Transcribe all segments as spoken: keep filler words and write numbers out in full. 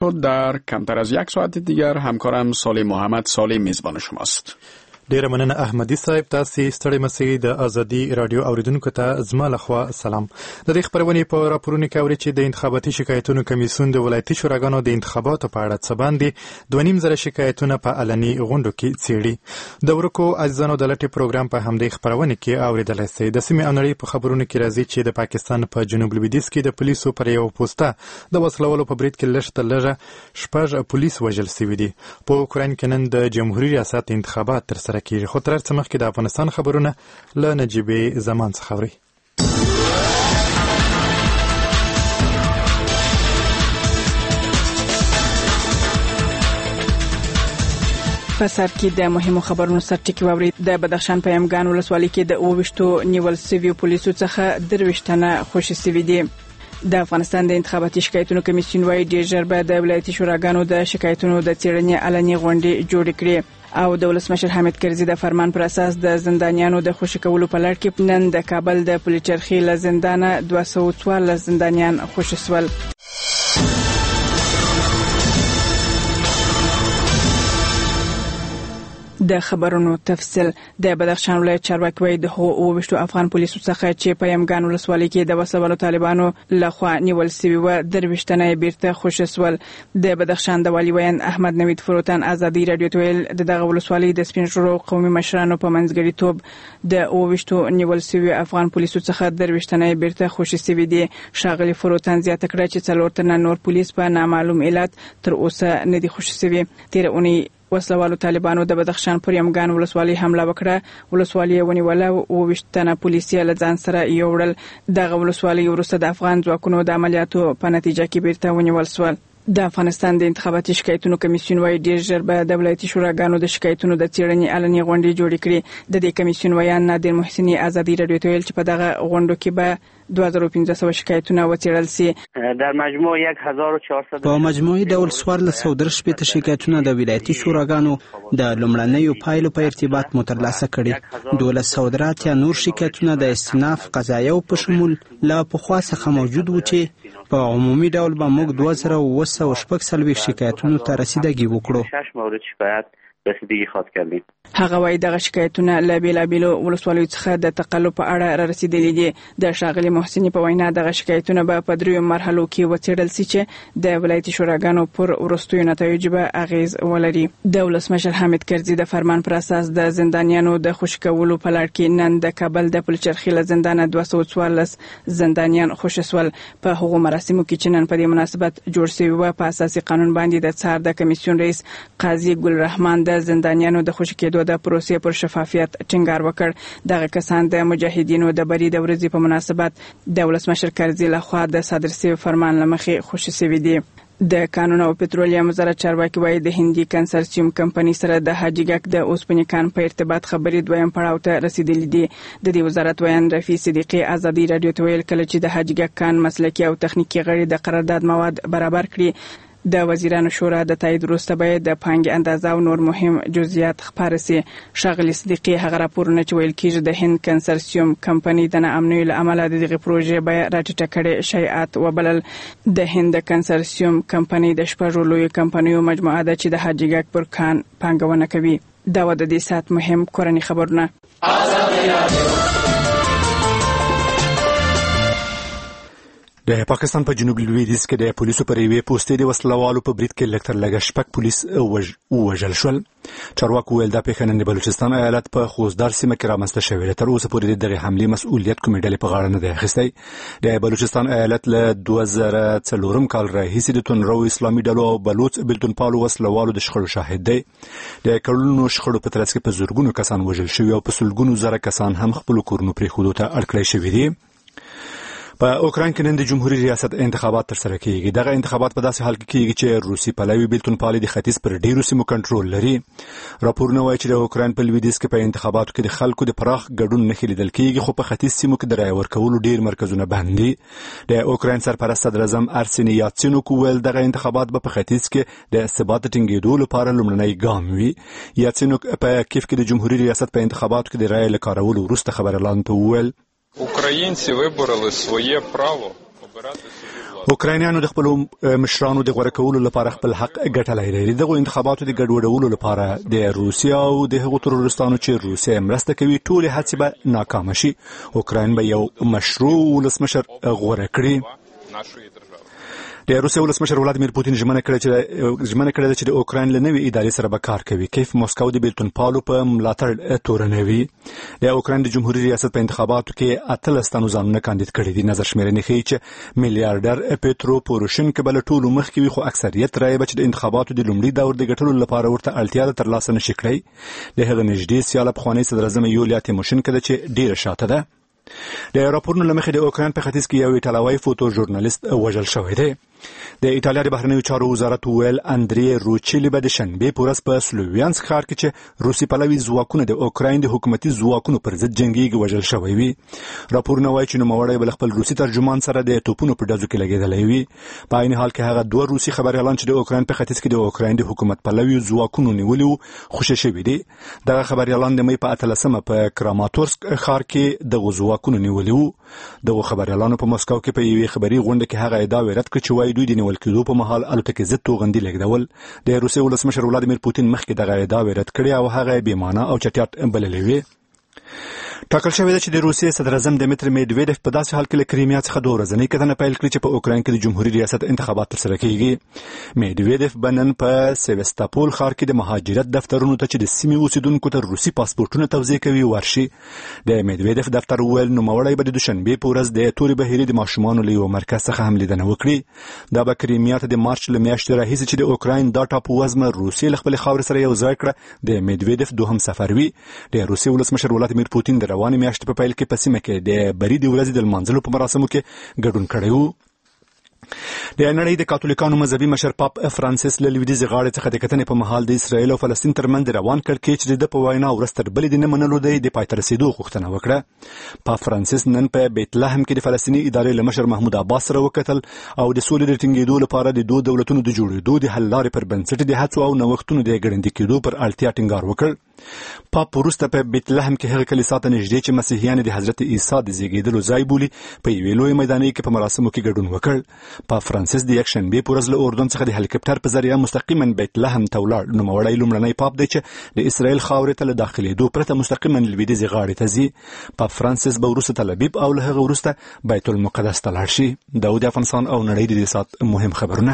رو در کمتر از یک ساعت دیگر همکارم صالح محمد صالح میزبان شماست. ډیره مننه احمدي صاحب. تاسو ستړي مسئ د ازادي رادیو اوریدونکو ته زما لخوا سلام. د دې خبرونې په راپورونو کې اوري چې د انتخاباتي شکایتونو کمیسیون د ولایتي شوراګانو د انتخاباتو په اړه څه باندې دوه نیم زره شکایتونه په علني غونډو کې څېړي. د ورکو عزیزانو د لټې پروګرام په همدې خبرونه کې اوریدلای شئ. د سیمې او نړۍ په خبرونو کې راځي چې د پاکستان په جنوب لویدیځ کې د پولیسو پر یو پوسټه د وسلوالو په برید کې لږ تر لږه شپږ پولیس وژل شوي دي. په اوکراین کې نن د جمهوریت ریاست انتخابات ترسره کیږي. خو تر څه مخکې د افغانستان خبرونه له نجیبې زمان څخه اوري. په سر کې د مهمو خبرونو سرټکی واوري. د بدخشان په یمګان ولسوالۍ کې د اوويشتو نیول سوي پولیسو څخه درويشتنه خوشي سوي دي. د افغانستان د انتخاباتي شکایتونو کمیسیون وايي ډېر ژر به د ولایتي شوراګانو د شکایتونو د څېړنې علني غونډې جوړې کړي او د ولسمشر حامد کرزي د فرمان پر اساس د زندانیانو د خوشي کولو په لړ کې نن د کابل د پولیچرخي له زندانه دوه سوه څوارلس زندانیان خوشي شول. د خبرونو تفصیل. د بدخشان ولایت چارواکي وايي د اوويشتو افغان پولیسو څخه چې په یمګان ولسوالۍ کې د وسلوالو طالبانو لخوا نیول شوي و درويشتنه بیرته خوشي شول. د بدخشان د والي ویان احمد نوید فروتن ازادي رادیو ته ویل د دغه ولسوالۍ د سپین ږیرو قومي مشرانو په منځګړیتوب د اوويشتو نیول شوي افغان پولیسو څخه درويشتنه بیرته خوشي شوي دي. ښاغلي فروتن زیاته کړه چې څلور تنه نور پولیس په نامعلوم علت تر اوسه نه دي خوشي شوي. تیر اونۍ وسلوالو طالبانو د بدخشان پر یمګان ولسوالۍ حمله وکړه. ولسوالۍ ونیوله او وشتنه پولیسي له ځان سره یوړل. دغه ولسوالۍ وروسته د افغان ځواکونو د عملیاتو په نتیجه کې بیرته ونیول شول. د افغانستان د انتخاباتي شکایتونو کمیسیون وايي ډېر ژر به د ولایتي شوراګانو د شکایتونو د څېړنې علني غونډې جوړې کړي. د دې کمیسیون ویان نادر محسني ازادي رادیو ته ویل چې په دغه غونډو کې به دوه زره و پنځه سوه شکایتونه وڅېړل سي. در مجموع یک هزار و چهارصد په مجموعي ډول څوارلس سوه درې شپېته شکایتونه د ولایتي شوراګانو د لومړنیو پایلو په ارتباط مو ترلاسه کړي. دولس سوه درې اتیا نور شکایتونه د استئناف قضایو په شمول له پخوا څخه موجود وو چې په عمومي ډول به موږ دوه زره اووه سوه شپږ څلوېښت شکایتونو ته رسیدګي وکړو. شش مورد شکایت رسیدگی خواهد کردیم. هغه وايي دغه شکایتونه له بیلابیلو ولسوالیو څخه د تقلب په اړه را رسیدلي دي. د ښاغلي محسني په وینا دغه شکایتونه به په دریو مرحلو کې وڅېړل سي چې د ولایتي شوراګانو پر وروستیو نتایجو به اغیز ولري. د ولسمشر حامد کرزي د فرمان پر اساس د زندانیانو د خوشي کولو په لړ کې نن د کابل د پلچرخي له زندانه دوه سوه څوارلس زندانیان خوشي شول. په هغو مراسمو کې چې نن په دې مناسبت جوړ شوي و په اساسي قانون باندې د څار د کمیسیون رئیس قاضي ګلرحمان د زندانیانو د خوشي کېدو د پروسې پر شفافیت ټینګار وکړ. دغه کسان د مجاهدینو د بری د ورځې په مناسبت د ولسمشر کرزي لخوا د صادر شوي فرمان لمخې خوشي شوي دي. د کانونو او پټرولیم وزارت چارواکي وايي د هندي کنسرسیوم کمپنی سره د حاجیګک د اوسپنې کان په ارتباط خبرې دویم پړاو ته رسیدلې دي. د دې وزارت ویان رفیع صدیقي ازادي رادیو ته ویل کله چې د حاجیګک کان مسلکي او تخنیکی غړي د قرارداد مواد برابر کړي د وزیرانو شورا د تایید وروسته به د پانګې اندازه او نور مهم جزئیات خبر سي. ښاغلي صدیقي هغه راپورونه چې ویل کېږي د هند کنسرسیوم کمپنی د ناامنۍ له امله د دغه پروژې بیه راټیټه کړې شایعات وبلل. د هند کنسرسیوم کمپنی د شپږو لویو کمپنیو مجموعه ده چې د حاجیګک پر کان پانګونه کوي. دا و د دې سات مهم کورني خبرونه. د پاکستان په جنوب لویدیځ کې د پولیسو پر یوې پوستې د وسلوالو په برید کې لږ تر لږه شپږ پولیس ووژل شول. چارواکو ویل دا پیښه نن د بلوچستان ایالت په خوزدار سیمه کې رامنځته شوې ده. تر اوسه پورې د دغې حملې مسؤلیت کومې ډلې په غاړه نه دی اخیستی. د بلوچستان ایالت له دوه زره څلورم کال راهیسې د تندرو اسلامي ډلو او بلوچ بېلتونپالو وسلوالو د شخړو شاهد دی. د کلونو شخړو په ترڅ کې په زرګونو کسان وژل شوي او په سلګونو زره کسان هم خپلو کورونو پرېښودو ته اړ کړی شوي دي. په اوکراین کې نن د جمهوریت ریاست انتخابات ترسره کیږي. دغه انتخابات په داسې حال کې کیږي چې روسي پلوي بېلتونپالي د ختیځ پر ډیرو سیمو کنټرول لري. راپورونه وایي چې د اوکراین په لویدیځ کې په انتخاباتو کې د خلکو د پراخ ګډون نښې لیدل کیږي، خو په ختیځ سیمو کې د رایې ورکولو ډیر مرکزونه بند دي. د اوکراین سرپرست صدر اعظم ارسني یاتسینوک ویل دغه انتخابات به په ختیځ کې د ثبات ټینګېدو لپاره لومړنی ګام وي. یاتسینوک په کیف کې د جمهوریت ریاست په انتخاباتو کې د رایې له کارولو وروسته خبريالانو ته وویل Українці вибороли своє право. اوکراینیانو د خپل مشرانو د غوړه کولو لپاره خپل حق ګټلای لري. دغه انتخاباتو د ګډوډولو لپاره د روسیا او د هغو ترورستانو چې روسیا مرسته کوي ټول هڅې به ناکام شي. اوکراین به یو مشروع ولسمشر غوړه کړي. د روسیا ولسمشر ولادیمیر پوتین ژمنه کړې چې ژمنه کړې چې د اوکراین له نوې ادارې سره به کار کوي. کیف موسکو د بیلتون پالو په ملاتړ تورنوي. د اوکراین د جمهوریت ریاست په انتخاباتو کې اتلس تنو ځانونه کاندید کړي دي. نظر شمیرنې ښیي چې میلیارډر پیټرو پوروشینکو بل ټولو مخکې وي، خو اکثریت رایې به چې د انتخاباتو د لومړي دور د ګټلو لپاره ورته اړتیا ترلاسه نشي کړی. د هغه نږدې سیاله پخوانۍ صدر اعظم یولیا تیموشینکو ده چې ډیره شاته ده. د راپورونو له مخې د اوکراین په ختیځ کې یو ایټالوي فوټو ژورنالیست وژل شوی دی. د ایټالیا د بهرنیو چارو وزارت ویل اندری روچیلی به د شنبې په ورځ په سلوویانسک ښار کې چې روسي پلوي ځواکونه د اوکراین د حکومتي ځواکونو پر ضد جنګیږي وژل شوی وي. راپورونه وایي چې نوموړی به خپل روسي ترجمان سره د توپونو په ډزو کې لګېدلی وي. په عین حال کې هغه دوه روسي خبريالان چې د اوکراین په ختیځ کې د اوکراین د حکومت پلوي ځواکونو نیولي وو خوشی شوي دي. دغه خبريالان د مې په اتلسمه په کراماتورسک ښار کې د ځواکونو نیولي وو. دغه خبريالانو په مسکو کې په یوې خبري غونډه کې هغه ادعا ورد کړ چې وایي دوی د نیول کېدو په مهال الوتکې ضد توغندي لګول. د روسیې ولسمشر ولادیمیر پوتین مخکې دغه ادعا ورد کړې او هغه بې معنی او چټیات بللې وي. ټاکل شوی دی چې د روسیې صدر اعظم دمیتر میډویډیف په داسې حال کې له کریمیا څخه دوه ورځنۍ کتنه پیل کړې چې په اوکراین کې د جمهوریت ریاست انتخابات ترسره کیږي. میډویډیف به نن په سیوستاپول ښار کې د مهاجرت دفترونو ته چې د سیمې اوسیدونکو ته روسي پاسپورټونه توزیع کوي ورشي. د میډویډیف دفتر ویل نوموړی به د دوشنبې په ورځ د تورې بهیرې د ماشومانو له یو مرکز څخه هم لیدنه وکړي. دا به کریمیا ته د مارچ له میاشتې راهیسې چې د اوکراین دا ټاپووزمه روسیې له خپلې خاورې سره یو ځای کړه د میډویډیف دوهم سفر وي. د روسیې ولسمشر ولادیمیر پوتین د روانې میاشتې په پیل کې په سیمه کې د بری د ورځې د لمانځلو په مراسمو کې ګډون کړی و. د نړۍ د کاتولیکانو مذهبي مشر پاپ فرانسیس له لویدیځ غاړې څخه د کتنې په مهال د اسرایل او فلسطین ترمنځ روان کړکېچ د په وینا ورځ تر بلې د نه منلو د پای ته رسېدو غوښتنه وکړه. پاپ فرانسیس نن په بیت لحم کې د فلسطیني ادارې له مشر محمود عباس سره وکتل او د سولې د ټینګېدو لپاره د دوه دولتونو د جوړېدو د حل لارې پر بنسټ د هڅو او نوښتونو د ګړندي کېدو پر اړتیا ټینګار وکړ. پاپ وروسته په بیت لحم کې هغه کلیسا ته نږدې چې مسیحیان د حضرت عیسی د زیږېدلو ځای بولي په یوې لویې میدانۍ کې په مراسمو کې ګډون وکړ. پاپ فرانسیس د یکشنبې په ورځ له اردن څخه د هلیکاپټر په ذریعه مستقیما بیت لحم ته ولاړ. نوموړی لومړنی پاپ دی چې د اسرائیل خاورې ته له داخلېدو پرته مستقیما لویدیځې غاړې ته ځي. پاپ فرانسیس به وروسته تل ابیب او له هغه وروسته بیت المقدس ته لاړ شي. دا د افغانستان او نړۍ د دې سات مهم خبرونه.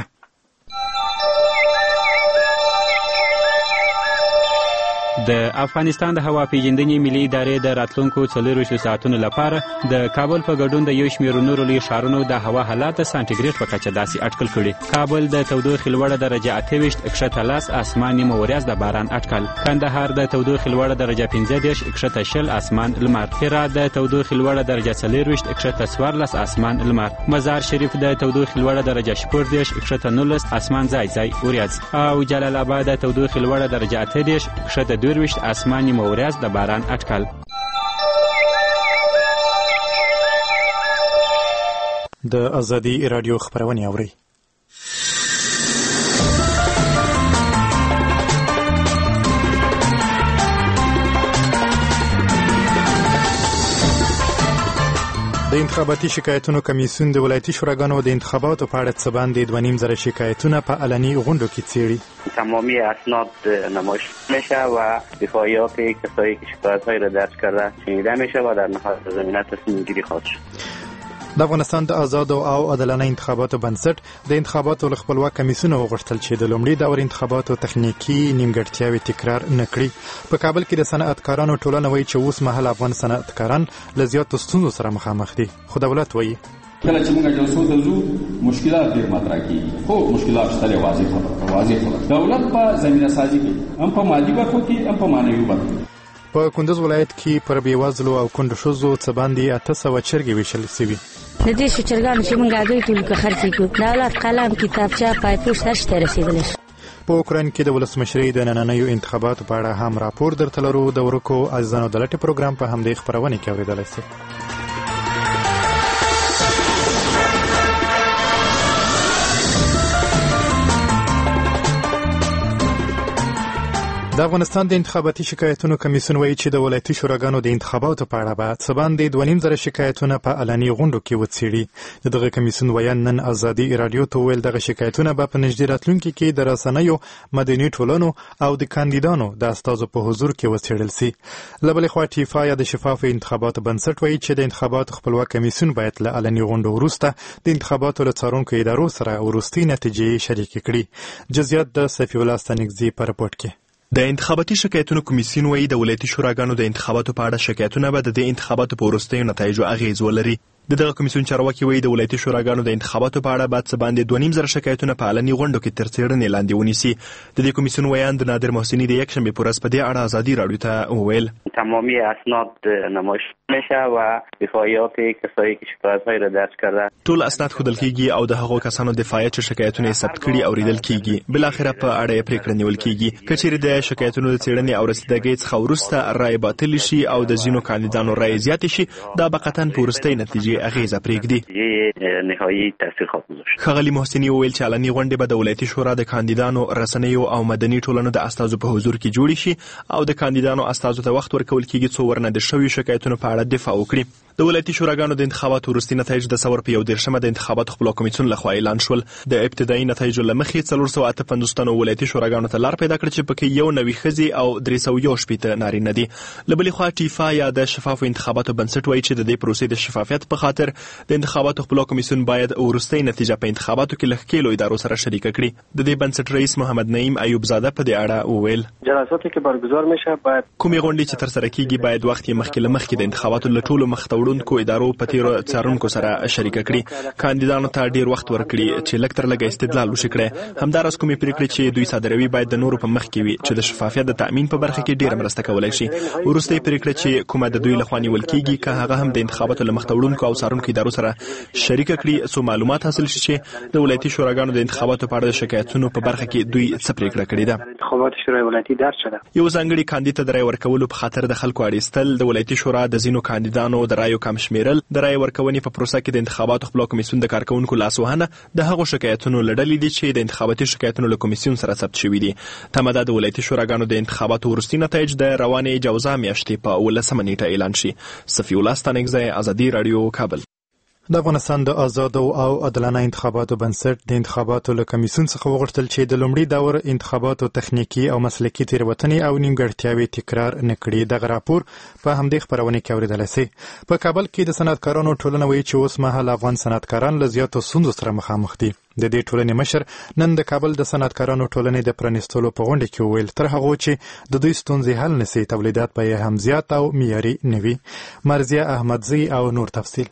د افغانستان د هوا پیژندنې ملي ادارې د راتلونکو څلورویشتو ساعتونو لپاره د کابل په ګډون د یو شمېر نورو لویو ښارونو د هوا حالات د سانټیګریډ په کچه داسې اټکل کړي. کابل د تودوخې لوړه درجه اته ویشت، کښته لس، اسمان نیمه وریځ د باران اټکل. کندهار د تودوخې لوړه درجه پنځه دېرش، کښته شل، اسمان لمر. هرات د تودوخې لوړه درجه څلور ویشت، کښته څوارلس، اسمان لمر. مزار شریف د تودوخې لوړه درجه شپږ دېرش، کښته نولس، اسمان ځای ځای وریځ. او جلال آباد د تودوخې لوړه درجه اته دېرش، کښته دوه ویشت، اسمان نیمه وریځ د باران اټکل. د ازادي رادیو خبرونه اوري. د انتخاباتي شکایتونو کمیسیون د ولایتي شوراګانو د انتخاباتو په اړه څه باندې دوه نیم زره شکایتونه په علني غونډو کې څیړي. تمامی اسناد نمایش میشه و دفاعیات کسایی که شکایت‌های را درج کرده شنیده میشه و در نهایت زمینه تصمیم گیری خواهد شد. د افغانستان د آزاد او عادلانه انتخاباتو بنسټ د انتخاباتو له خپلواک کمیسیون وغوښتل چې د لومړي دور انتخاباتو تخنیکی نیمګړتیاوې تکرار نه کړي. په کابل کې د صنعتکارانو ټولنه وایي چې اوس مهال افغان صنعتکاران له زیاتو ستونزو سره مخامخ دي. خو دولت وایي کله چې موږ جلسو ته ځو مشکلات ډېر مطرح کېږي، خو مشکلات شته واضح خبره واضح خبره دولت په زمینه سازي کې هم په مادي برخو کې هم په معنوي برخو. په کندوز ولایت کې پر بېوزلو او کونډو ښځو څه باندې اته سوه چرګې ویشل شوي. د دې چرګانو چې موږ هګۍ ټول کې خرڅ کړو، دولت قلم کتابچه پایپوس هر شی ته رسېدلی شي. په اوکراین کې د ولسمشرۍ د نننیو انتخاباتو په اړه هم راپور درته لرو. د ورکو عزیزانو د لټې پروګرام په همدې خپرونې کې اورېدلی شئ. د افغانستان د انتخاباتي شکایتونو کمیسیون وایي چې د ولایتي شوراګانو د انتخاباتو په اړه به څه باندې دوه نیم زره شکایتونه په علني غونډو کې وڅېړي. د دغه کمیسیون ویان نن ازادي راډیو ته وویل دغه شکایتونه به په نږدې راتلونکي کې د رسنیو، مدني ټولنو او د کاندیدانو د استازو په حضور کې وڅېړل سي. له بلې خوا ټیفا یا د شفافو انتخاباتو بنسټ وایي چې د انتخاباتو خپلواک کمیسیون باید له علني غونډو وروسته د انتخاباتو له څارونکو ادارو سره وروستۍ نتیجې شریکې کړي. جزئیات د صفي الله ستانکزي په رپورټ کې. د انتخاباتي شکایتونو کمیسیون وایي د ولایتي شوراګانو د انتخاباتو په اړه شکایتونه به د انتخاباتو په وروستیو نتایجو اغیز ولري. د دغه کمیسیون چارواکي وایي د ولایتي شوراګانو د انتخاباتو په اړه باید څه باندې دوه نیم زره شکایتونه په علني غونډو کې تر څېړنې لاندې ونیسي. د دې کمیسیون ویان د نادر محسنی د یکشنبه په ورځ په دې اړه ازادي راډیو ته وویل تمامی اسناد نمایش میشه و دفاعیات کسایی که شکایت‌های را درج کرده ټول اسناد ښودل کیږي او د هغو کسانو دفاعیت چې شکایتونه یې ثبت کړي اوریدل کیږي. بل اخره په اړه یې پریکړه نیول کیږي. کچېرې د شکایتونو د څېړنې او رسیدګۍ څخه وروسته رای باطل شي او د ځینو کاندیدانو رای زیات شي دا به قطعاً په وروستۍ نتیجې اغیزه پرېږدي. نهایی تاثیر خواهد گذاشت. ښاغلي محسنی وویل چې علني غونډې به د ولایتي شورا د کاندیدانو، رسنیو او مدني ټولنو د استازو په حضور کې جوړې شي او د کاندیدانو استازو ته وخت ورکول کیږي څو ورنه د شویو شکایتونو په اړه دفاع وکړي. د ولایتي شوراګانو د انتخاباتو وروستي نتایج د ثور په یو دېرشمه د انتخاباتو خپلواک کمیسیون لخوا اعلان شول. د ابتدایي نتایجو له مخې څلور سوه اته پنځوس تنو ولایتي شوراګانو ته لار پیدا کړه چې پکې یو نوي ښځې او درې سوه یو شپېته نارینه دي. له بلې خوا ټیفا یا د شفافو انتخاباتو بنسټ وایي چې د دې پروسې د شفافیت په خاطر د انتخاباتو خپلواک کمیسیون باید وروستۍ نتیجه په انتخاباتو کې له ښکېلو ادارو سره شریکه کړي. د دې بنسټ رئیس محمد نعیم ایوب زاده په دې اړه وویل جلساتی که برگزار میشه باید کومې غونډې چې تر سره کیږي باید وخت یې مخکې له مخکې د انتخاباتو له ټولو مخته وړونکو ادارو په تیرو څارونکو سره شریکه کړي. کاندیدانو ته ډیر وخت ورکړي چې لږ تر لږه استدلال وشي کړي. همداراز کومې پریکړې چې دوی صادروي باید د نورو په مخ کې وي چې د شفافیت د تأمین په برخه کې ډیره مرسته کولی شي. وروستۍ پریکړه چې کومه د دوی لخوا نیول کیږي که هغه هم د انتخاباتو له مخته وړونکو او څارونکو ادارو سره شریکه کړي څو معلومات حاصل شي چې د ولایتي شوراګانو د انتخاباتو په اړه د شکایتونو په برخه کې دوی څه پریکړه کړې ده. انتخابات شورای ولایتي درج شده. یو ځانګړي کاندید ته د رای ورکولو په خاطر د خلکو اړیستل، د ولایتي شورا د ځینو کاندیدانو د رایو کم شمیرل، د رای ورکونې په پروسه کې د انتخاباتو خپلواک کمیسیون د کارکونکو لاسوهنه د هغو شکایتونو لړلې دي چې د انتخاباتي شکایتونو له کمیسیون سره ثبت شوي دي. تمه ده د ولایتي شوراګانو د انتخاباتو وروستي نتایج د روانې جوزا میاشتې په اوولسمه نیټه اعلان شي. صفي الله ستانکزی، ازادي راډیو، کابل. د افغانستان د آزادو او عادلانه انتخاباتو بنسټ د انتخاباتو له کمیسیون څخه وغوښتل چې د لومړي دور انتخاباتو تخنیکی او مسلکي تېروتنې او نیمګړتیاوې تکرار نه کړي. دغه راپور په همدې خپرونې کې اورېدلی سئ. په کابل کې د صنعتکارانو ټولنه وایي چې اوس مهال افغان صنعتکاران له زیاتو ستونزو سره مخامخ دي. د دې ټولنې مشر نن د کابل د صنعتکارانو ټولنې د پرانیستلو په غونډه کې وویل تر هغو چې د دوی ستونزې حل نسي تولیدات به یې هم زیات او معیاري نه وي. مرضیه احمدزی او نور تفصیل.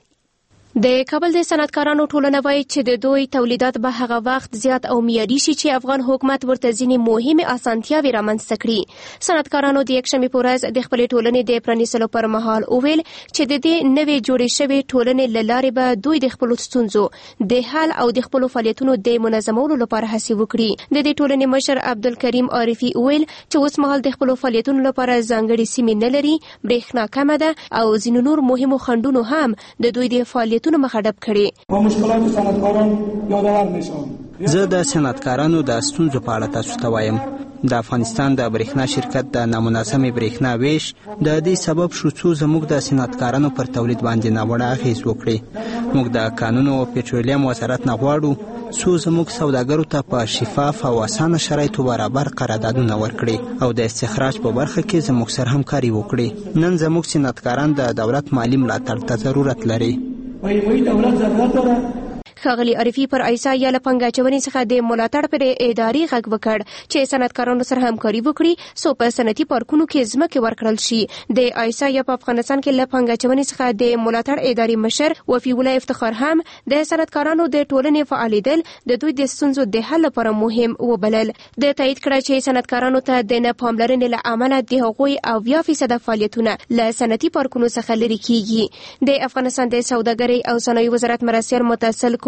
د کابل د صنعتکارانو ټولنه وایي چې د دوی تولیدات به هغه وخت زیات او معیاري شي چې افغان حکومت ورته ځینې مهمې اسانتیاوې رامنځته کړي. صنعتکارانو د یکشنبې په ورځ د خپلې ټولنې د پرانیستلو پر مهال وویل چې د دې نوې جوړې شوې ټولنې له لارې به دوی د خپلو ستونزو د حل او د خپلو فعالیتونو د منظمولو لپاره هڅې وکړي. د دې ټولنې مشر عبدالکریم عارفي وویل چې اوس مهال د خپلو فعالیتونو لپاره ځانګړې سیمې نه لري، برېښنا کمه ده او ځینو نور مهمو خنډونو هم د دوی د فعالیت مخاطب کړي. با مشکلات صنعتکاران یادآور میشم. زه د صنعتکارانو د ستونزو په اړه تاسو ته وایم. د افغانستان د برېښنا شرکت د نامناسمې برېښنا ویش د دې سبب شو څو زموږ د صنعتکارانو پر تولید باندې ناوړه اغېز وکړي. موږ د کانونو او پټرولیم وزارت نه غواړو څو زموږ سوداګرو ته په شفاف او اسانه شرایطو برابر قراردادونه ورکړي او د استخراج په برخه کې زموږ سره همکاري وکړي. نن زموږ صنعتکاران د دولت مالی ملاتړ ته ضرورت لري. وای وای دولت ضرورت لري. ښاغلي عارفي پر ایسا یا له پنګاچونې څخه د ملاتړ پر ادارې غږ وکړ چې صنعتکارانو سره همکاري وکړي څو په صنعتي پارکونو کې ځمکې ورکړل شي. د ایسا یا په افغانستان کې له پنګاچونې څخه د ملاتړ ادارې مشر وفي الله افتخار هم د صنعتکارانو د ټولنې فعالیدل د دوی د ستونزو د حل لپاره مهم وبلل. د تایید کړه چې صنعتکارانو ته د نه پاملرنې له امله د هغوی اویا فیصده فعالیتونه له صنعتي پارکونو څخه لرې کیږي. د افغانستان د سوداګرۍ او صنایع وزارت مرستیال متصل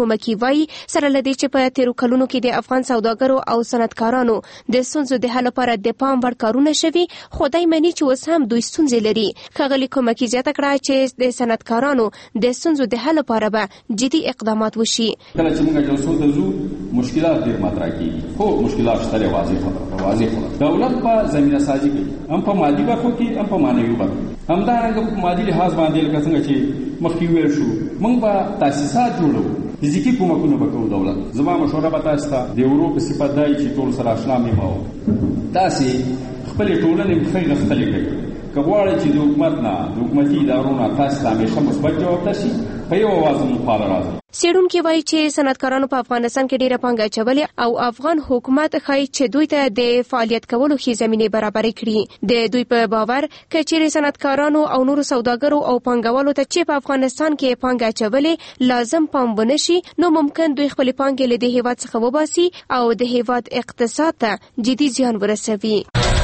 کومکی وایي سره له دې چې په تیرو کلونو کې د افغان سوداګرو او صنعتکارانو د ستونزو د حل لپاره د پام وړ کارونه شوي، خدای مني چې اوس هم دوی ستونزې لري. ښاغلي کومکی زیاته کړه چې د صنعتکارانو د ستونزو د حل لپاره به جدي اقدامات وشي. کله چې موږ جلسو ته ځو مشکلات ډېر مطرح کېږي، خو مشکلات شته، واضح خبره واضح خبره دولت په زمینه سازي کوي، هم په مادي برخو کې هم په معنوي برخو. همدارنګه په مادي لحاظ باندې لکه څنګه چې مخکې ویل شو موږ به تاسیسات جوړو، فزیکي کومکونه به کوو. دولت زما مشوره به تاسو ته د یورو په صفت دی چې ټول سره اشنا مې مو تاسې خپلې ټولنې ښې غښتلې کوي. که غواړئ چې د حکومت نه د حکومتي ادارو نه تاسو ته همیشه مثبت جواب ترشي، په یو اواز مو فعال راځي. څېړونکي وایي چې صنعتکارانو په افغانستان کې ډېره پانګه اچولې او افغان حکومت ښایي چې دوی ته د فعالیت کولو ښې زمینې برابرې کړي. د دوی په باور که چیرې صنعتکارانو او نورو سوداګرو او پانګوالو ته چې په افغانستان کې پانګه اچولې لازم پام ونه شي، نو ممکن دوی خپلې پانګې له دې هېواد څخه وباسي او د هېواد اقتصاد ته جدي زیان ورسوي.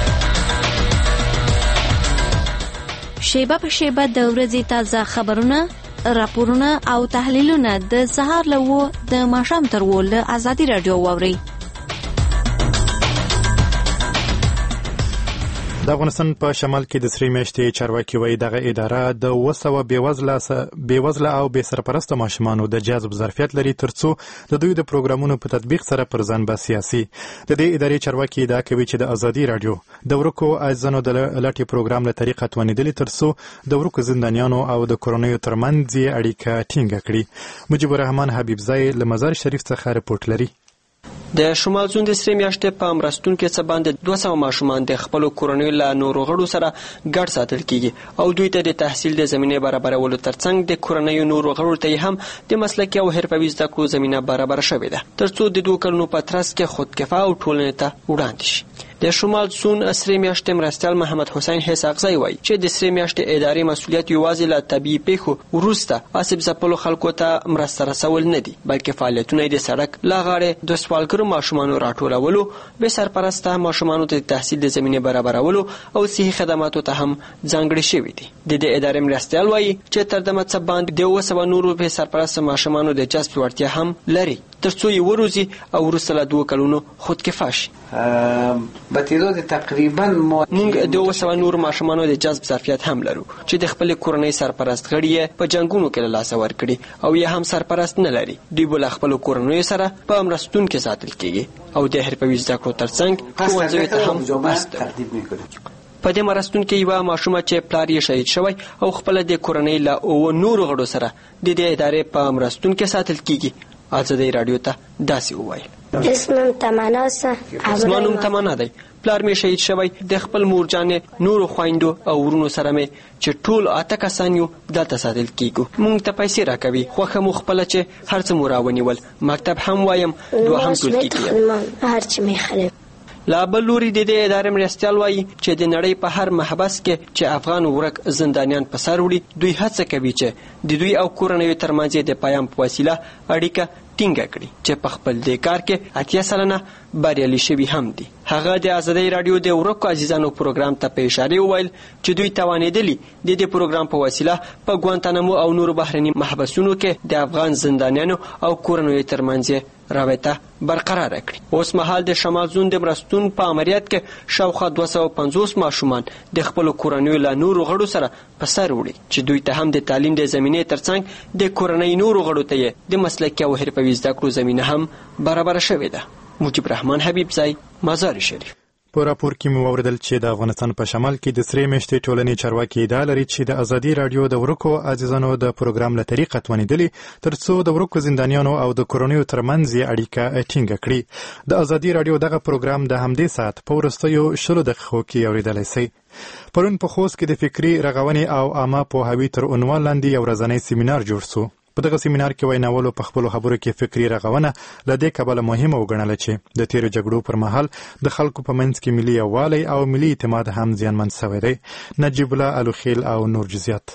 شیبه په شیبه د ورځې تازه خبرونه، راپورونه او تحلیلونه د سهار له وو د ماښام تر وو له ازادي راډیو واورئ. د افغانستان په شمال کې د سری میاشتې چارواکي وایي دغه اداره د اوه سوه بېوزله او بې سرپرسته ماشومانو د جذب ظرفیت لري ترڅو د دوی د پروګرامونو په تطبیق سره پر ځان بسیاسي. د دې ادارې چارواکي ادعا کوي چې د ازادي راډیو د ورکو عاجزانو د لټې پروګرام له طریقه توانېدلي ترڅو د ورکو زندانیانو او د کورنیو ترمنځ یې اړیکه ټینګه کړي. مجيب الرحمن حبیبزی له مزار شریف څخه رپورټ لري. د شمال زون د سری میاشتې په مرستونکو څه باندې دوه سوه ماشومان د خپل کورنیو له نورو غړو سره ګډ ساتل کیږي او دوی ته د تحصیل د زمینې برابرولو ترڅنګ د کورنیو نورو غړو ته هم د مسلکي او حرفوي زده کړو زمینه برابر شوې ده ترڅو د دوه کلونو په ترڅ کې خودکفا او ټولنې ته وړاندې شي. د شمال زون سری میاشتې مرستیال محمد حسین حساقزی وایي چې د سری میاشتې اداري مسؤلیت یوازې له طبیعي پیښو وروسته آسیب ځپلو خلکو ته مرسته رسول نه دي، بلکې فعالیتونه د سړک لا غاړې د سوالګرو ماشومانو راټولولو، بې سرپرسته ماشومانو ته د تحصیل د زمینې برابرولو او صحي خدماتو ته هم ځانګړي شوي دي. د دې ادارې مرستیال وایي چې تر دمه څه باندې د اوه سوه نورو بې سرپرسته ماشومانو د جذب وړتیا هم لري ترڅو یې وروزي او وروسته له دوه کلونو خودکفا شي. به تعداد تقریبا موږ د اوه سوه نورو ماشومانو د جذب ظرفیت هم لرو چې د خپل کورنۍ سرپرست غړي یې په جنګونو کې له لاسه ورکړي او یې هم سرپرست نه لري. دوی به له خپلو کورنیو سره په مرستونکو ساتل کېږي او د حرفوي زده کړو ترڅنګ ښوونځیو ته هم مرسته. په دې مرستون کې یوه ماشومه چې پلار یې شهید شوی او خپله د کورنۍ له اوه نورو غړو سره د دې ادارې په مرستون کې ساتل کېږي. ازادي راډیو ته داسې وویل. اسمم تمنا سه زما نوم تمنا دی، پلار مې شهید شوی، د خپل مورجانې نورو خویندو او ورونو سره مې چې ټول اته کسان یو دلته ساتل کېږو. موږ ته پیسې راکوي، خوښه مو خپله چې هر څه مو راونیول، مکتب هم وایم، دوهم ټولګي کې هر څه مې خراب. لا بل لوري د دې ادارې مرستیال وایي چې د نړۍ په هر محبس کې چې افغان ورک زندانیان په سر وړي، دوی هڅه کوي چې د دوی او کورنیو ترمنځ د پیام په وسیله اړیکه ټینګه کړي چې په خپل دې کار کې اتیا سلنه بریالي شوي هم دي. هغه د ازادي راډیو د ورکو عزیزانو پروګرام ته په اشاره وویل چې دوی توانېدلي د دې پروګرام په وسیله په ګوانتانامو او نورو بهرني محبسونو کې د افغان زندانیانو او کورنیو ترمنځ رابطه برقرار کړي. اوس مهال د شمال زون د مرستون په امریت کې شاوخوا دوه سوه پنځوس ماشومان د خپل کورنیو له نورو غړو سره په سر وړي چې دوی ته هم د تعلیم د زمینې ترڅنګ د کورنۍ نورو غړو ته د مسلکي او حرفوي زده کړو زمینه هم برابر شوې ده. مجيب الرحمن حبیبزی، مزار شریف. په راپور کې مو واوریدل چې د افغانستان په شمال کې د سری میاشتې ټولنې چارواکي ادعا لري چې د ازادي راډیو د ورکو عزیزانو د پروګرام له طریقه توانېدلي ترڅو د ورکو زندانیانو او د کورنیو ترمنځ یې اړیکه ټینګه کړي. د ازادي راډیو دغه پروګرام د همدې ساعت په وروستیو شلو دقیقو کې اورېدلی شئ. پرون په خوست کې د فکري رغونې او عامه پوهاوي تر عنوان لاندې یو ورځنی سیمینار جوړ شو. په دغه سیمینار کې ویناولو په خپلو خبرو کې فکري رغونه له دې کبله مهمه وګڼله چې د تیرو جګړو پر مهال د خلکو په منځ کې ملي یووالی او ملي اعتماد هم زیانمن شوی دی. نجیب الله الوخیل او نور جزیات.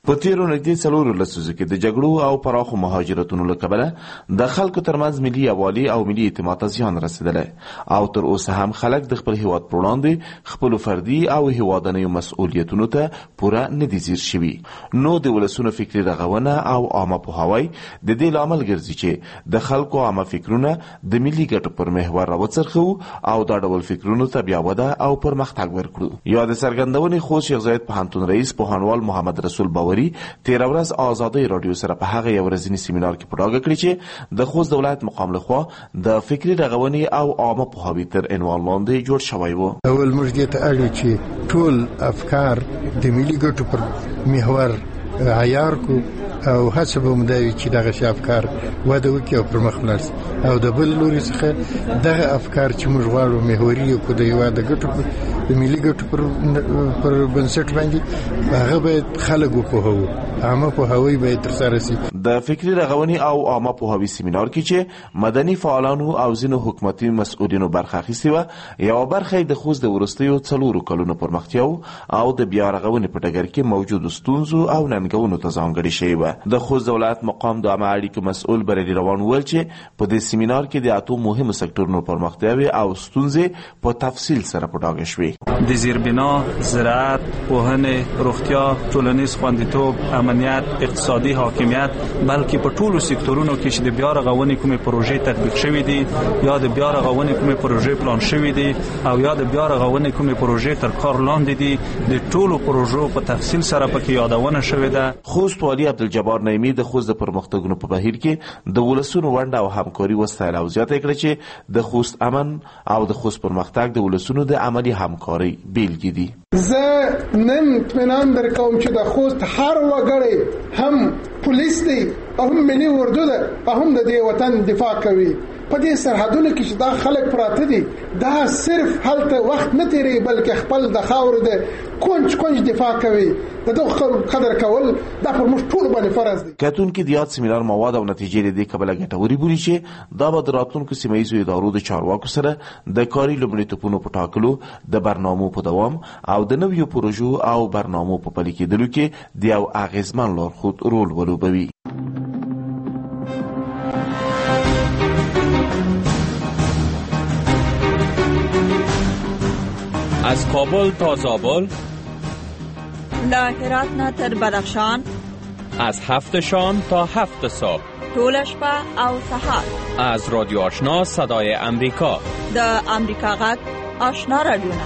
په تیرو نږدې څلورو لسیزو کې د جګړو او پراخو مهاجرتونو له کبله د خلکو ترمنځ ملي یووالي او ملي اعتماد ته زیان رسېدلی او تر اوسه هم خلک د خپل هیواد پر وړاندې خپلو فردي او هیوادنیو مسؤلیتونو ته پوره نه دي ځیر شوي. نو د ولسونو فکري رغونه او عامه پوهاوی د دې لامل ګرځي چې د خلکو عامه فکرونه د ملي ګټو پر محور راوڅرخو او دا ډول فکرونو ته بیا وده او پرمختګ ورکړو. یا د څرګندونې خوست شیخ زاید پوهنتون رئیس پوهنوال محمد رسول باوري تیر ورځ آزادۍ رادیو سره په هغه یو ورځني سیمینار کې په ډاګه کړی چې د خوست د ولایت مقام لخوا د فکري رغونې او عامه پوهاوي تر عنوان لاندې جوړ شوی و. اول موږ دې ته اړ چې ټول افکار د ملي ګټو پر محور عیار کو او هڅه به مو دا وي چې دغه افکار وده وکړي او پرمخ ولاړ شي او د بل لوري څخه دغه افکار چې موږ غواړو محوري کو د هیواد د ګټو د ملي ګټو پر پر بنسټ باندې هغه باید خلک وپوهوي، عامه پوهاوی باید ترسره شي. د فکري رغونې او عامه پوهاوي سیمینار کې چې مدني فعالانو او ځینو حکومتي مسؤلینو برخه اخیستې وه، یوه برخه د خوست د وروستیو څلورو کلونو پرمختیاو او د بیا رغونې په ډګر کې موجودو ستونزو او ننګونو ته ځانګړې شوې وه. د خوست د ولایت مقام د عامه اړیکو مسؤل بریالي روان وویل چې په دې سیمینار کې د اتو مهمو سکتورونو پرمختیاوې او ستونزې په تفصیل سره په ډاګه شوې. د زیربنا، زراعت، پوهنې، روغتیا، ټولنیز خوندیتوب، امنیت، اقتصادي حاکمیت، بلکې په ټولو سکتورونو کې چې د بیا رغونې کومې پروژې تطبیق شوې دي یا د بیا رغونې کومې پروژې پلان شوې دي او یا د بیا رغونې کومې پروژې تر کار لاندې دي، د ټولو پروژو په تفصیل سره پکې یادونه شوې ده. خوست والي عبدالجبار نعیمي د خوست د پرمختګونو په بهیر کې د ولسونو ونډه او همکاري وستایله او زیاته کړه چې د خوست امن او د خوست پرمختګ د ولسونو د عملي همکارۍ بیلګې دي. زه نن اطمینان درکوم چې د خوست هر وګړی هم پولیس دی او هم ملي اردو ده او هم د دې وطن دفاع کوي. په دې سرحدونو کې چې دا خلک پراته دي دا صرف هلته وخت نه تیری بلکې خپل د خاورې د کونج کونج دفاع کوي. د دغه قدر کول دا پر موږ ټول باندې فرض دي. کتونکي د یاد سیمینار مواد او نتیجې د دې کبله ګټوري بولي چې دا به د راتلونکو سیمه ییزو ادارو د چارواکو سره د کاري لومړیتوبونو په ټاکلو، د برنامو په دوام او د نویو پروژو او برنامو په پلي کېدلو کې د یو اغیزمن لارښود رول ولوبوي. از کابل تا زابل، له هرات نه تر بدخشان، از هفت شام تا هفت صبح، ټول شپه او سحر، از رادیو آشنا صدای امریکا، د امریکا غږ آشنا رادیو.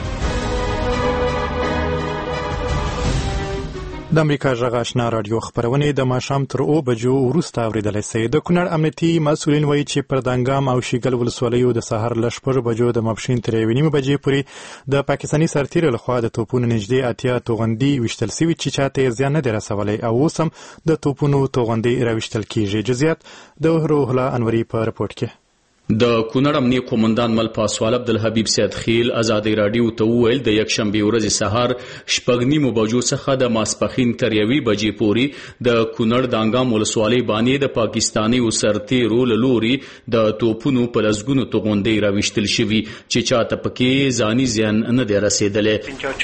د امریکا غږ آشنا رادیو خبرونه د ماښام تر اوه بجو وروسته اورېدلی سئ. د کونړ امنیتي مسؤلین وایي چې پر دانګام او شیګل ولسوالیو د سهار له شپږو بجو د ماپښین تر یوې نیمې بجې پورې د پاکستاني سرتیرو لخوا د توپونو نږدې اتیا توغندي ویشتل سوي چې چاته یې زیان نه دی رسولی او اوس هم د توپونو توغندي راویشتل کیږي. جزئیات د روح الله انوري په رپورټ کې. د کونړ امنیه قومندان مل پاسوال عبدالحبیب سید خیل ازادي رادیو ته وویل د یکشنبې ورځې سهار شپږ نیمو بجو څخه د ماسپښین تر یوې بجې پورې د کونړ دانګام ولسوالۍ باندې د پاکستاني سرتیرو له لورې د توپونو په لسګونو توغندۍ راویشتل شوي چې چاته پکې ځاني زیان نه دی رسېدلی.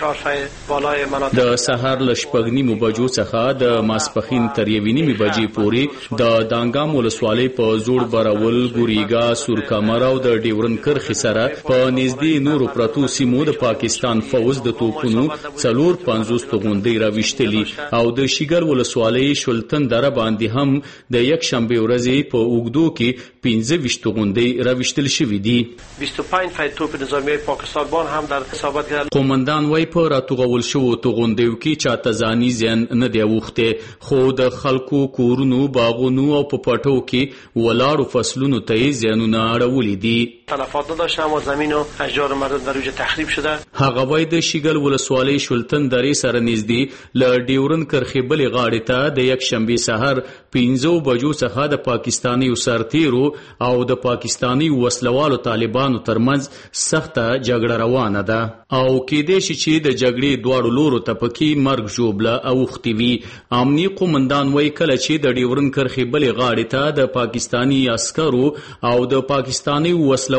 د سهار له شپږ نیمو بجو څخه د ماسپښین تر یوې نیمې بجې پورې د دانګام ولسوالۍ په زوړ برول، ګوریګا، سورکمر او د ډیورن کرخې سره په نږدې نورو پرتو سیمو د پاکستان فوز د توپونو څلور پنځوس توغندۍ راویشتلي او د شیګل ولسوالۍ شلتن دره باندې هم د یکشنبې ورځې په اوږدو کې پنځه ویشت توغندۍ راویشتل شوي دي. بیست و پنج فیض توپ نظامی پاکستان بان هم در اصابت کردند. قومندان وای په راتوغول شوو توغندیو کې چاته ځاني زیان نه دی اوښتی، خو د خلکو کورونو، باغونو او په پټو کې ولاړو فصلونو ته یې زیانونه اړولي دي. تلفات نداشته اما زمین و اشجار مردم در اوج تخریب شده. هغه وای د شیګل ولسوالۍ شلتن درې سره نږدې له ډیورن کرخې بلې غاړې ته د یکشنبې سهار پنځو بجو څخه د پاکستاني سرتیرو او د پاکستاني وسلوالو طالبانو ترمنځ سخته جګړه روانه ده او کېدای شي چې د جګړې دواړو لورو ته پکې مرګ ژوبله اوښتې وي. امني قومندان وای کله چې د ډیورن کرخې بلې غاړې ته د پاکستاني عسکرو او د پاکستاني وسلوالو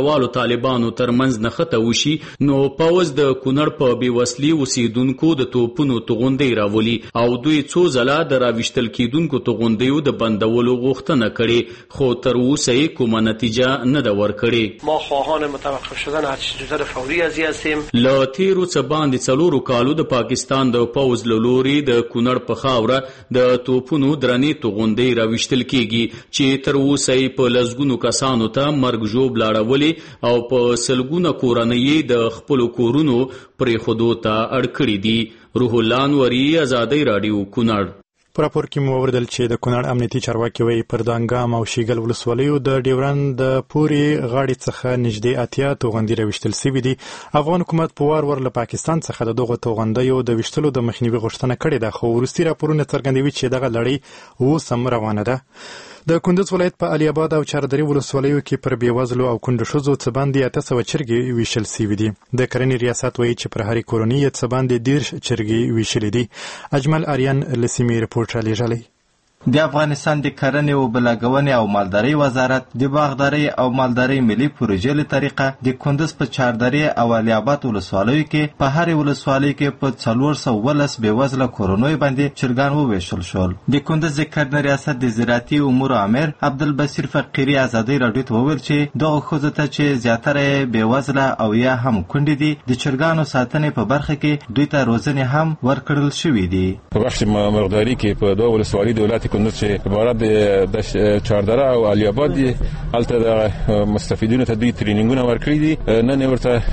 سیاستوالو طالبانو ترمنځ نښته وشي نو پوځ د کونړ په بېوسلي اوسیدونکو د توپونو توغندۍ راولي او دوی څو ځله د راویشتل کیدونکو توغندیو د بندولو غوښتنه کړې خو تر اوسه یې کومه نتیجه نه ده ورکړې. ما خواهان متوقف شدن ارتش جوزر فوری ازی هستیم. له تیرو څه باندې څلورو کالو د پاکستان د پوځ له لوري د کونړ په خاوره د توپونو درنې توغندۍ راویشتل کیږي چې تر اوسه یې په لسګونو کسانو ته مرګ ژوبله اړولې او په سلګونه کورنۍ د خپلو کورونو پرېښودو ته اړ کړي دي. روح الله انوري، ازادۍ راډیو، کونړ. په راپور کې مو اوریدل چې د کونړ امنیتي چارواکي وایي پر دانګام او شیګل ولسوالیو د ډیورند د پورې غاړې څخه نږدې اتیا توغندۍ راویشتل سوي دي. افغان حکومت په وار ور له پاکستان څخه د دغو توغندیو د ویشتلو د مخنیوي غوښتنه کړې ده، خو وروستي راپورونه څرګندوي چې دغه لړۍ اوس هم روانه ده. د کندز ولایت په علي آباد او چاردرې ولسوالیو کې پر بېوزلو او کونډو ښځو څه باندې اته سوه چرګې ویشل سوي دي. د کرنې ریاست وایي چې پر هرې کورنۍ یې څه باندې دېرش چرګې ویشلې دي. اجمل آریان له سیمې رپورټ رالیږلی. د افغانستان د کرنې او بلاګونې او مالدارۍ وزارت د باغدارۍ او مالدارۍ ملي پروژې له طریقه د کندز په چاردرې او علي آباد ولسوالیو کې په هرې ولسوالۍ کې په څلور سوه اوولس بېوزله کورنیو باندې چرګان وویشل شول. د کندز د کرنې ریاست د زراعتي امورو امیر عبدالبصیر فقیري ازادۍ راډیو ته وویل چې دغو ښځو ته چې زیاتره یې بېوزله او یا هم کونډې دي د چرګانو ساتنې په برخه کې دوی ته روزنې هم ورکړل شوي دي. په بخش مرغداري کې په دوه ولسوالۍ د ولایت کندز چې عبارت د چاردره او علي آباد دي، هلته د مستفیدینو ته دوی ترینینګونه ورکړي دي. نن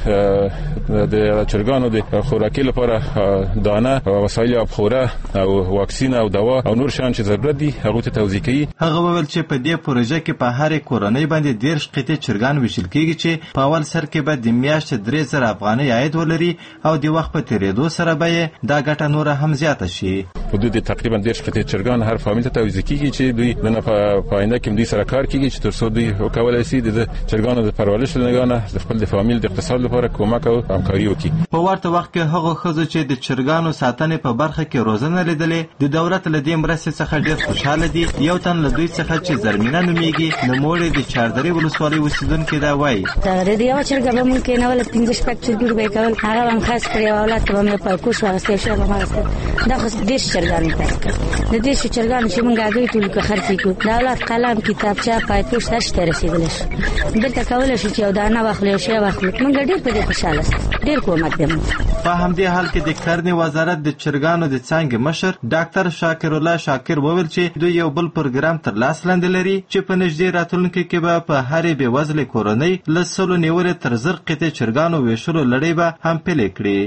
ورته د چرګانو د خوراکي لپاره دانه، وسایل آبخوره او واکسین او دوا او نور شیان چې ضرورت دي هغوی ته توزیع کوي. هغه وویل چې په دې پروژه کې په هرې کورنۍ باندې دېرش قطعې چرګان ویشل کېږي چې په اول سر کې به د میاشتې درې زره افغانۍ عاید ولري او د وخت په تېرېدو سره به یې دا ګټه نوره هم زیاته شي. حدود تقریبا دېرش قطعې چرګان هر فامیل ته توزیع کیږي چې دوی دنه په آینده کې دوی سره کار کوي چې تر څو دوی وکولای شي د چرګانو د پرورش لپاره د خپل د فامیل د اقتصاد لپاره کومک او همکاري وکړي. په ورته وخت کې هغه ښځو چې د چرګانو ساتنې په برخه کې روزنه لیدلې د دولت له دې مرستې څخه ډېر خوشحاله دي. یو تن له دوی څخه چې زرمینه نومیږي نوموړی د چاردرې ولسوالۍ اوسېدونکی دا وایي د یوه چرګه به مونږ کېنول پنځه شپږ چرګې به یې کول، هغه به هم خاص کړی او اولاد ته به مې په کوش واخیستی شی به مې واخیستی. دا خو دېرش چرګانې ته د دېرشو چرګانو چې مونږ هګۍ ټولې که خرڅې کړو د اولاد قلم کتابچه پایپوش هر شي ته رسېدلی شي. دلته کولی شو چې یو دانه واخلو یو شی واخلو. مونږ ډېر په دې خوشحاله شو، ډېر کومک دی مونږ. په همدې حال کې د کرنې وزارت د چرګانو د څانګې مشر ډاکټر شاکر الله شاکر وویل چې دوی یو بل پروګرام تر لاس لاندې لري چې په نږدې راتلونکي کې به په هرې بېوزلې کورنۍ له سلو نیولې تر زر قطعې چرګانو ویشلو لړۍ به هم پیل کړي.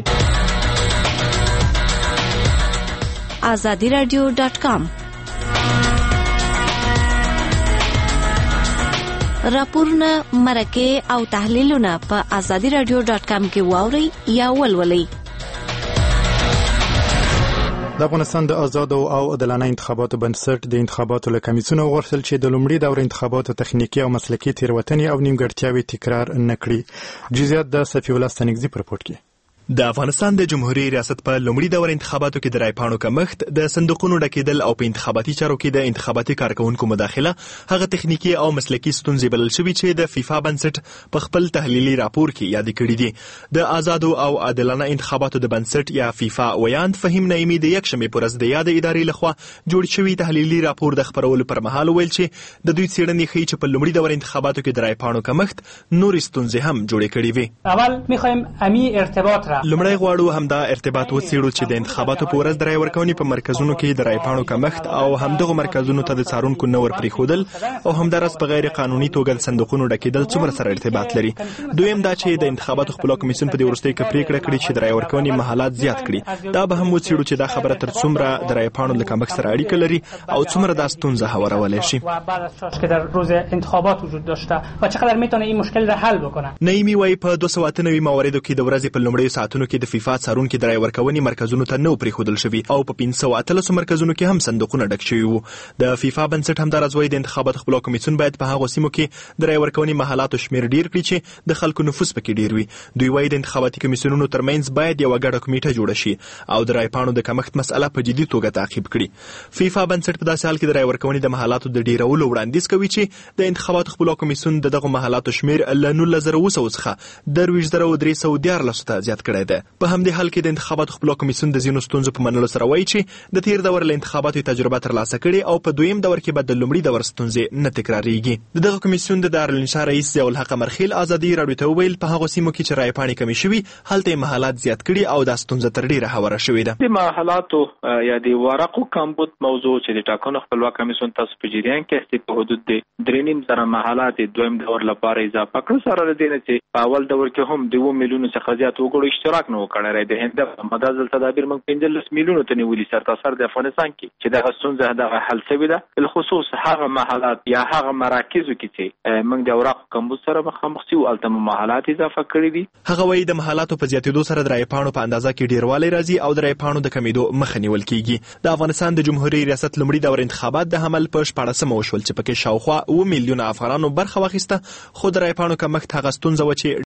ازادي راډیو ډاټ کام راپورونه، مرکې او تحلیلونه په ازادي راډیو ډاټ کام کې واورئ یا ولولئ. د افغانستان د آزادو او عادلانه انتخاباتو بنسټ د انتخاباتو له کمیسیونه وغوښتل چې د لومړي دور انتخاباتو تخنیکي او مسلکي تېروتنې او نیمګړتیاوې تکرار نه کړي. جزئیات د صفي الله ستانکزي په رپورټ کې. د افغانستان د جمهوریت ریاست په لومړي دور انتخاباتو کې د رای پاڼو کمښت، د صندوقونو ډکېدل او په انتخاباتي چارو کې د انتخاباتي کارکونکو مداخله هغه تخنیکي او مسلکي ستونزې بلل شوي چې د فیفا بنسټ په خپل تحلیلي راپور کې یاد کړي دي. د آزادو او عادلانه انتخاباتو د بنسټ یا فیفا ویاند فهیم نعیمي د یکشنبې په ورځ د یاد ادارې لخوا جوړ شوي تحلیلي راپور د خپرولو پر مهال ویل چې د دوی څېړنې ښیي چې په لومړي دور انتخاباتو کې د رای پاڼو کمښت نورې ستونزې هم جوړې کړې وي. اول می‌خوایم امی ارتباط را لومړی غواړو همدا ارتباط وڅېړو چې د انتخاباتو په ورځ د رای ورکونې په مرکزونو کې د رای پاڼو کمښت او همدغو مرکزونو ته د څارونکو نه ور پرېښودل او همداراز په غیر قانوني توګه د صندوقونو ډکېدل څومره سره ارتباط لري. دویم دا چې د انتخاباتو خپلواک کمیسیون په دې وروستیو کې پرېکړه کړې چې د رای ورکونې مهالات زیات کړي. دا به هم وڅېړو چې دا خبره تر څومره د رای پاڼو له کمښت سره اړیکه لري او څومره دا ستونزه هوارولی شي. نعیمي وایي په دوه سوه اته نوي مواردو کې د ورځې په لومړیو ساعتونو کې د فیفا څارونکو د رای ورکونې مرکزونو ته نو پریښودل شوي او په پنځه سوه اتلس مرکزونو کې هم صندوقونه ډک شوي وو. د فیفا بنسټ همداراز وایي د انتخاباتو خپلواک کمیسیون باید په هغو سیمو کې د رای ورکونې محلاتو شمیر ډیر کړي چې د خلکو نفوس پکې ډیر وي. دوی وایي د انتخاباتي کمیسیونونو ترمنځ باید یو ګډه کمیټه جوړه شي او د رای پاڼو د کمښت مسأله په جدي توګه تعقیب کړي. فیفا بنسټ په داسې حال کې د رای ورکونې د محلاتو د ډیرولو وړاندیز کوي چې د انتخاباتو خپلواک کمیسیون د دغه محلاتو شمیر له نولس زره اووه سوه څخه درویشت زره درې سوه دیارلسو ته زیات کړی دی. په همدې حال کې د انتخاباتو خپلواک کمیسیون د ځینو ستونزو په منلو سره وایي چې د تیر دور له انتخاباتو تجربه ترلاسه کړې او په دویم دور کې به د لومړي دور ستونزې نه تکراریږي. د دغه کمیسیون د دارالانشا رئیس ضیاء الحق مرخیل ازادي راډیو ته وویل په هغو سیمو کې چې رای پاڼې کمې شوي هلته یې محلات زیات کړي او دا ستونزه تر ډیره هواره شوې ده. د محلاتو یا د ورقو کمبود موضوع چې د ټاکنو خپلواک کمیسیون تاسو په جریان کې است په حدود د درې نیم زره محلات دویم دور لپاره اضافه کړ سره د دې چې په اول دور کې هم د اووه میلیونو څخه زیات وګړو اشتراک نه وکړی. د هند په مدازل تدابیر موږ پنځلس میلیونو ته نیولي سرتاسر د افغانستان کې چې دغه ستونزه دغه حل شوې ده. بالخصوص هغه محلات یا هغه مراکزو کې چې موږ د ورقو کمبود سره مخامخ سیو الته محلات اضافه کړي دي. هغه وایي د محلاتو په زیاتېدو سره د رای پاڼو په اندازه کې ډیروالی راځي او د رای پاڼو د کمیدو مخه نیول کیږي. د افغانستان د جمهوریت ریاست لومړي دور انتخابات د حمل په شپاړسمه وشول چې پکې شاوخوا اووه میلیونه افغانانو برخه واخیسته، خو د رای پاڼو کمښت هغه ستونزه وه چې